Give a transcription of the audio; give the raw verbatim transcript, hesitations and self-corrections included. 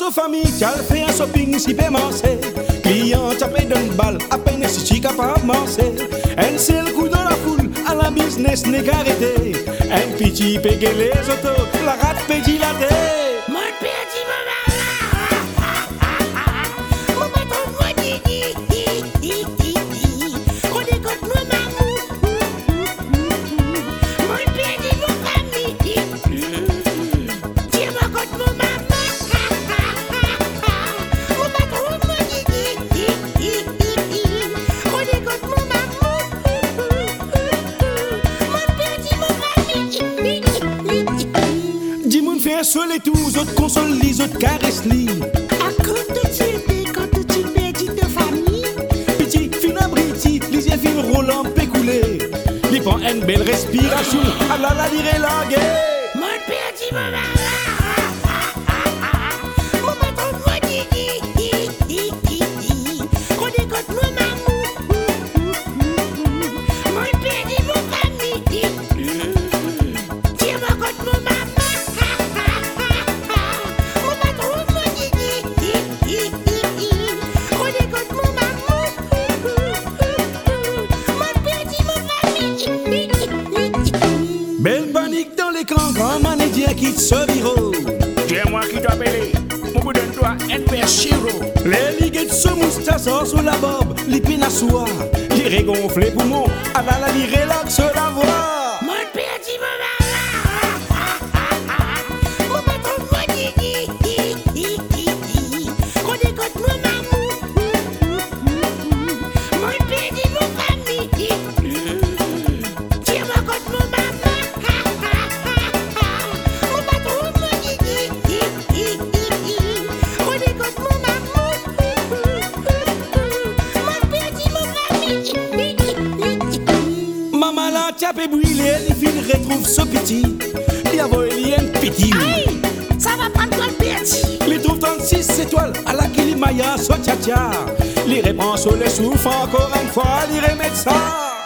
sa famille qui a fait un shopping si bien massé. Client a payé d'une balle, à peine si tu es capable de masser. Un seul coup dans la foule, à la business n'est qu'arrêté. Un petit pégué les autos, la rate pédit la tête. Mon petit maman, mon patron moi dit, on écoute mon maman, mon petit mon famille, tiens moi contre mon maman, mon patron moi dit, on écoute mon maman, mon petit mon famille. Dimoun fait un seul et tout, les autres consolent, les autres caressent les. À quand tu quand tu perds de famille? Petit, fin abriti, les yeux fin roulant pécoulé. Il prend une belle respiration, à la la dire la guerre. Mon petit maman, mon patron moi dit, on écoute mon maman, mon petit mon famille, tiens moi contre mon maman, mon patron moi dit, on écoute mon maman, mon petit mon famille. Belle panique dans l'écran, grand manager quitte ce bureau. C'est moi qui t'appelle. Mon bout de toi, N P S Chiro. Les ligues de ce moustache sur la barbe, les pines à soie, les régonflés poumons, à la la li relaxe la voix. Mon petit maman, mon patron moi dit, on écoute mon maman, mon petit mon famille, tiens moi contre mon maman, mon patron moi dit, on écoute mon maman, mon petit mon famille. Maman la tape et brûlée, les filles retrouvent ce petit. Il y a volé un petit. Aïe, ça va prendre toi le petit. Les trouve trente-six étoiles à la Kilimaya, so tcha tcha. Les reprend sur les souffles encore une fois, les remettent ça.